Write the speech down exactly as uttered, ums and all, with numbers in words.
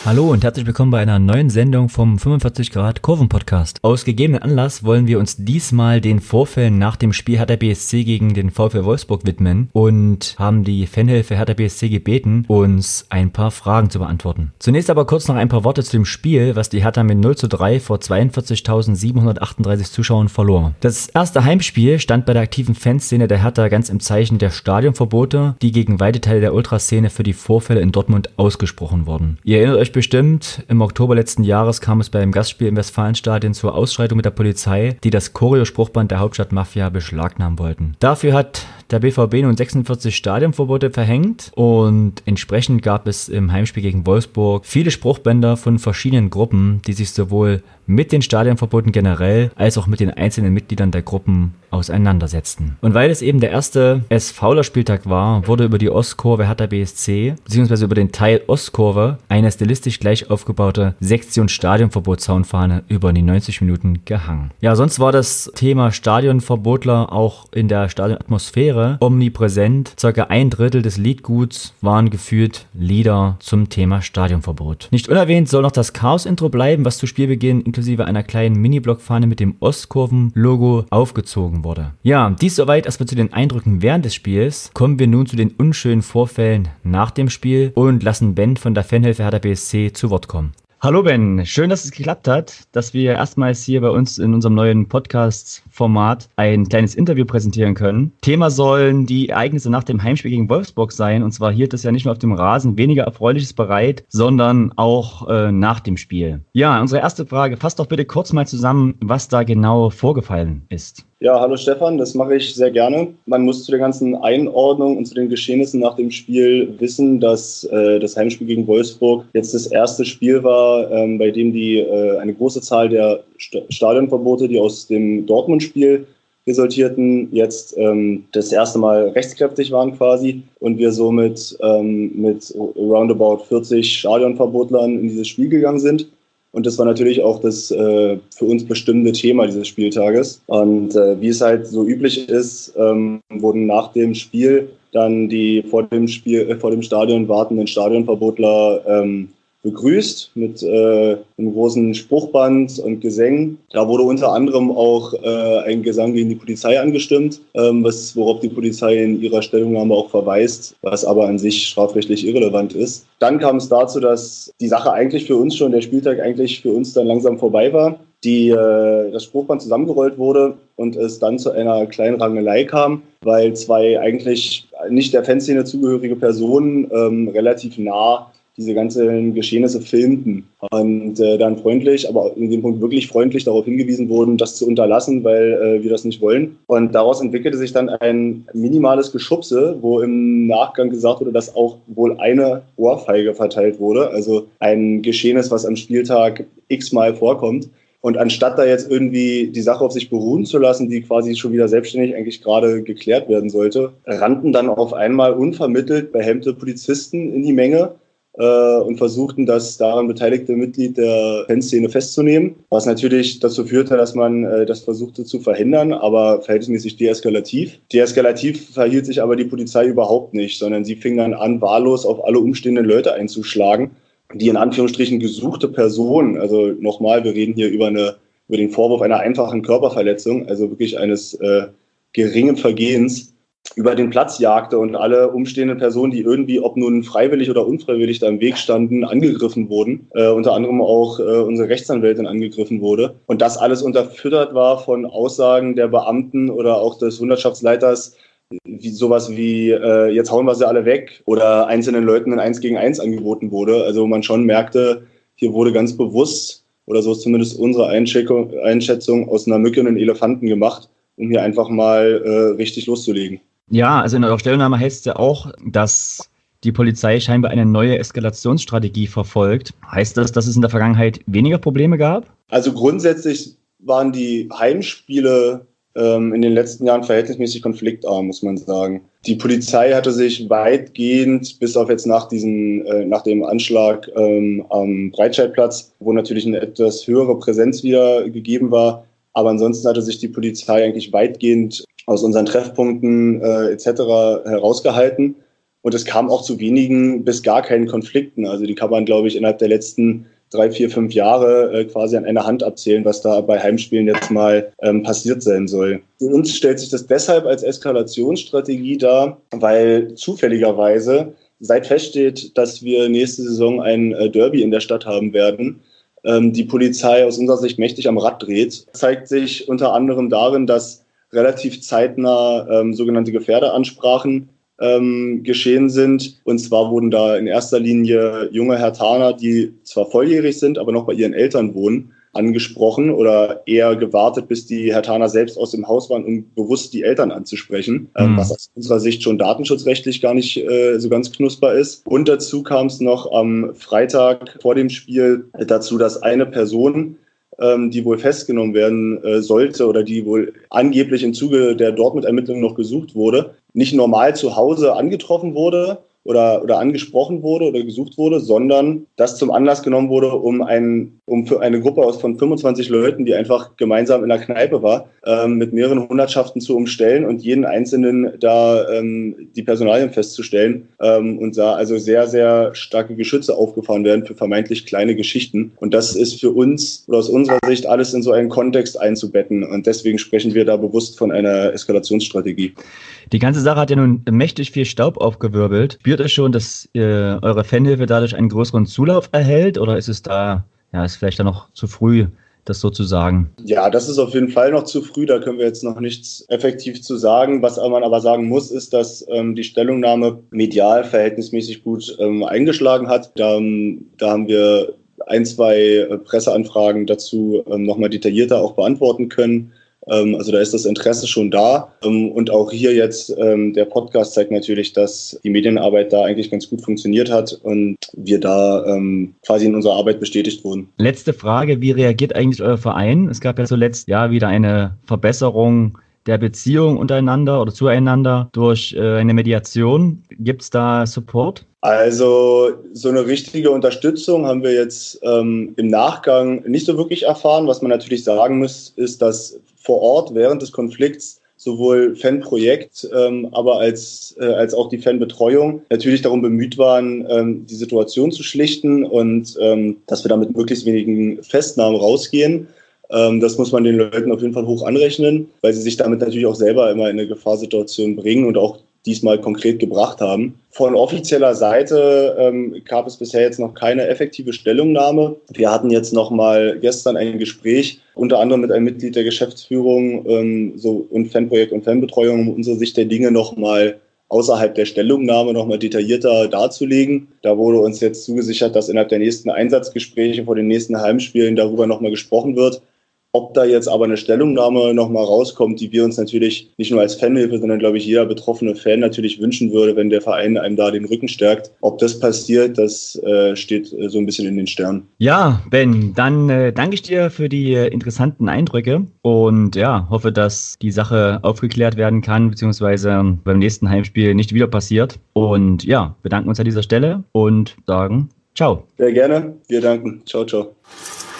Hallo und herzlich willkommen bei einer neuen Sendung vom fünfundvierzig Grad Kurven Podcast. Aus gegebenem Anlass wollen wir uns diesmal den Vorfällen nach dem Spiel Hertha B S C gegen den VfL Wolfsburg widmen und haben die Fanhilfe Hertha B S C gebeten, uns ein paar Fragen zu beantworten. Zunächst aber kurz noch ein paar Worte zu dem Spiel, was die Hertha mit null zu drei vor zweiundvierzigtausendsiebenhundertachtunddreißig Zuschauern verlor. Das erste Heimspiel stand bei der aktiven Fanszene der Hertha ganz im Zeichen der Stadionverbote, die gegen weite Teile der Ultraszene für die Vorfälle in Dortmund ausgesprochen wurden. Ihr erinnert euch bestimmt, im Oktober letzten Jahres kam es beim Gastspiel im Westfalenstadion zur Ausschreitung mit der Polizei, die das Choreo-Spruchband der Hauptstadtmafia beschlagnahmen wollten. Dafür hat der B V B nun sechsundvierzig Stadionverbote verhängt und entsprechend gab es im Heimspiel gegen Wolfsburg viele Spruchbänder von verschiedenen Gruppen, die sich sowohl mit den Stadionverboten generell als auch mit den einzelnen Mitgliedern der Gruppen auseinandersetzten. Und weil es eben der erste S Vler Spieltag war, wurde über die Ostkurve Hertha B S C bzw. über den Teil Ostkurve eine stilistisch gleich aufgebaute Sektion Stadionverbot-Zaunfahne über die neunzig Minuten gehangen. Ja, sonst war das Thema Stadionverbotler auch in der Stadionatmosphäre omnipräsent. Circa ein Drittel des Liedguts waren gefühlt Lieder zum Thema Stadionverbot. Nicht unerwähnt soll noch das Chaos-Intro bleiben, was zu Spielbeginn inklusive einer kleinen Mini-Blockfahne mit dem Ostkurven-Logo aufgezogen wurde. Ja, dies soweit erstmal zu den Eindrücken während des Spiels. Kommen wir nun zu den unschönen Vorfällen nach dem Spiel und lassen Ben von der Fanhilfe Hertha B S C zu Wort kommen. Hallo Ben, schön, dass es geklappt hat, dass wir erstmals hier bei uns in unserem neuen Podcast-Format ein kleines Interview präsentieren können. Thema sollen die Ereignisse nach dem Heimspiel gegen Wolfsburg sein, und zwar hielt es ja nicht nur auf dem Rasen weniger Erfreuliches bereit, sondern auch äh, nach dem Spiel. Ja, unsere erste Frage, fass doch bitte kurz mal zusammen, was da genau vorgefallen ist. Ja, hallo Stefan, das mache ich sehr gerne. Man muss zu der ganzen Einordnung und zu den Geschehnissen nach dem Spiel wissen, dass äh, das Heimspiel gegen Wolfsburg jetzt das erste Spiel war, ähm, bei dem die äh, eine große Zahl der St- Stadionverbote, die aus dem Dortmund-Spiel resultierten, jetzt ähm, das erste Mal rechtskräftig waren quasi und wir somit ähm, mit roundabout vierzig Stadionverbotlern in dieses Spiel gegangen sind. Und das war natürlich auch das äh, für uns bestimmende Thema dieses Spieltages. Und äh, wie es halt so üblich ist, ähm, wurden nach dem Spiel dann die vor dem Spiel, äh, vor dem Stadion wartenden Stadionverbotler ähm, begrüßt mit äh, einem großen Spruchband und Gesängen. Da wurde unter anderem auch äh, ein Gesang gegen die Polizei angestimmt, ähm, was, worauf die Polizei in ihrer Stellungnahme auch verweist, was aber an sich strafrechtlich irrelevant ist. Dann kam es dazu, dass die Sache eigentlich für uns schon, der Spieltag eigentlich für uns dann langsam vorbei war, die, äh, das Spruchband zusammengerollt wurde und es dann zu einer kleinen Rangelei kam, weil zwei eigentlich nicht der Fanszene zugehörige Personen ähm, relativ nah diese ganzen Geschehnisse filmten und äh, dann freundlich, aber in dem Punkt wirklich freundlich darauf hingewiesen wurden, das zu unterlassen, weil äh, wir das nicht wollen. Und daraus entwickelte sich dann ein minimales Geschubse, wo im Nachgang gesagt wurde, dass auch wohl eine Ohrfeige verteilt wurde, also ein Geschehnis, was am Spieltag x-mal vorkommt. Und anstatt da jetzt irgendwie die Sache auf sich beruhen zu lassen, die quasi schon wieder selbstständig eigentlich gerade geklärt werden sollte, rannten dann auf einmal unvermittelt behelmte Polizisten in die Menge und versuchten, das daran beteiligte Mitglied der Fanszene festzunehmen, was natürlich dazu führte, dass man äh, das versuchte zu verhindern, aber verhältnismäßig deeskalativ. Deeskalativ verhielt sich aber die Polizei überhaupt nicht, sondern sie fing dann an, wahllos auf alle umstehenden Leute einzuschlagen, die in Anführungsstrichen gesuchte Personen, also nochmal, wir reden hier über, eine, über den Vorwurf einer einfachen Körperverletzung, also wirklich eines äh, geringen Vergehens, über den Platz jagte und alle umstehenden Personen, die irgendwie, ob nun freiwillig oder unfreiwillig da im Weg standen, angegriffen wurden. Äh, unter anderem auch äh, unsere Rechtsanwältin angegriffen wurde. Und das alles unterfüttert war von Aussagen der Beamten oder auch des Hundertschaftsleiters, wie sowas wie, äh, jetzt hauen wir sie alle weg, oder einzelnen Leuten ein Eins gegen Eins angeboten wurde. Also man schon merkte, hier wurde ganz bewusst, oder so ist zumindest unsere Einschätzung, aus einer Mücke einen Elefanten gemacht, um hier einfach mal äh, richtig loszulegen. Ja, also in eurer Stellungnahme heißt es ja auch, dass die Polizei scheinbar eine neue Eskalationsstrategie verfolgt. Heißt das, dass es in der Vergangenheit weniger Probleme gab? Also grundsätzlich waren die Heimspiele ähm, in den letzten Jahren verhältnismäßig konfliktarm, muss man sagen. Die Polizei hatte sich weitgehend, bis auf jetzt nach diesem, äh, nach dem Anschlag ähm, am Breitscheidplatz, wo natürlich eine etwas höhere Präsenz wieder gegeben war, aber ansonsten hatte sich die Polizei eigentlich weitgehend aus unseren Treffpunkten äh, et cetera herausgehalten. Und es kam auch zu wenigen bis gar keinen Konflikten. Also die kann man, glaube ich, innerhalb der letzten drei, vier, fünf Jahre äh, quasi an einer Hand abzählen, was da bei Heimspielen jetzt mal ähm, passiert sein soll. Für uns stellt sich das deshalb als Eskalationsstrategie dar, weil zufälligerweise seit feststeht, dass wir nächste Saison ein äh, Derby in der Stadt haben werden, ähm, die Polizei aus unserer Sicht mächtig am Rad dreht. Das zeigt sich unter anderem darin, dass relativ zeitnah ähm, sogenannte Gefährderansprachen Ähm, geschehen sind. Und zwar wurden da in erster Linie junge Herthaner, die zwar volljährig sind, aber noch bei ihren Eltern wohnen, angesprochen oder eher gewartet, bis die Herthaner selbst aus dem Haus waren, um bewusst die Eltern anzusprechen, mhm. ähm, was aus unserer Sicht schon datenschutzrechtlich gar nicht äh, so ganz knusper ist. Und dazu kam es noch am Freitag vor dem Spiel dazu, dass eine Person, ähm, die wohl festgenommen werden äh, sollte oder die wohl angeblich im Zuge der Dortmund-Ermittlungen noch gesucht wurde, nicht normal zu Hause angetroffen wurde oder, oder angesprochen wurde oder gesucht wurde, sondern das zum Anlass genommen wurde, um, ein, um für eine Gruppe aus von fünfundzwanzig Leuten, die einfach gemeinsam in der Kneipe war, ähm, mit mehreren Hundertschaften zu umstellen und jeden Einzelnen da ähm, die Personalien festzustellen ähm, und da also sehr, sehr starke Geschütze aufgefahren werden für vermeintlich kleine Geschichten. Und das ist für uns oder aus unserer Sicht alles in so einen Kontext einzubetten und deswegen sprechen wir da bewusst von einer Eskalationsstrategie. Die ganze Sache hat ja nun mächtig viel Staub aufgewirbelt. Spürt ihr schon, dass äh, eure Fanhilfe dadurch einen größeren Zulauf erhält oder ist es da, ja, ist vielleicht da noch zu früh, das so zu sagen? Ja, das ist auf jeden Fall noch zu früh, da können wir jetzt noch nichts effektiv zu sagen. Was man aber sagen muss, ist, dass ähm, die Stellungnahme medial verhältnismäßig gut ähm, eingeschlagen hat. Da, da haben wir ein, zwei äh, Presseanfragen dazu ähm, nochmal detaillierter auch beantworten können. Also da ist das Interesse schon da. Und auch hier jetzt der Podcast zeigt natürlich, dass die Medienarbeit da eigentlich ganz gut funktioniert hat und wir da quasi in unserer Arbeit bestätigt wurden. Letzte Frage, wie reagiert eigentlich euer Verein? Es gab ja zuletzt ja wieder eine Verbesserung der Beziehung untereinander oder zueinander durch eine Mediation. Gibt es da Support? Also so eine richtige Unterstützung haben wir jetzt ähm, im Nachgang nicht so wirklich erfahren. Was man natürlich sagen muss, ist, dass vor Ort während des Konflikts sowohl Fanprojekt, ähm, aber als, äh, als auch die Fanbetreuung natürlich darum bemüht waren, ähm, die Situation zu schlichten und ähm, dass wir da mit möglichst wenigen Festnahmen rausgehen. Ähm, das muss man den Leuten auf jeden Fall hoch anrechnen, weil sie sich damit natürlich auch selber immer in eine Gefahrsituation bringen und auch diesmal konkret gebracht haben. Von offizieller Seite ähm, gab es bisher jetzt noch keine effektive Stellungnahme. Wir hatten jetzt noch mal gestern ein Gespräch, unter anderem mit einem Mitglied der Geschäftsführung ähm, so und Fanprojekt und Fanbetreuung, um unsere Sicht der Dinge noch mal außerhalb der Stellungnahme noch mal detaillierter darzulegen. Da wurde uns jetzt zugesichert, dass innerhalb der nächsten Einsatzgespräche vor den nächsten Heimspielen darüber noch mal gesprochen wird. Ob da jetzt aber eine Stellungnahme nochmal rauskommt, die wir uns natürlich nicht nur als Fanhilfe, sondern glaube ich jeder betroffene Fan natürlich wünschen würde, wenn der Verein einem da den Rücken stärkt. Ob das passiert, das äh, steht äh, so ein bisschen in den Sternen. Ja, Ben, dann äh, danke ich dir für die äh, interessanten Eindrücke und ja, hoffe, dass die Sache aufgeklärt werden kann, beziehungsweise beim nächsten Heimspiel nicht wieder passiert. Und ja, bedanken uns an dieser Stelle und sagen ciao. Sehr gerne. Wir danken. Ciao, ciao.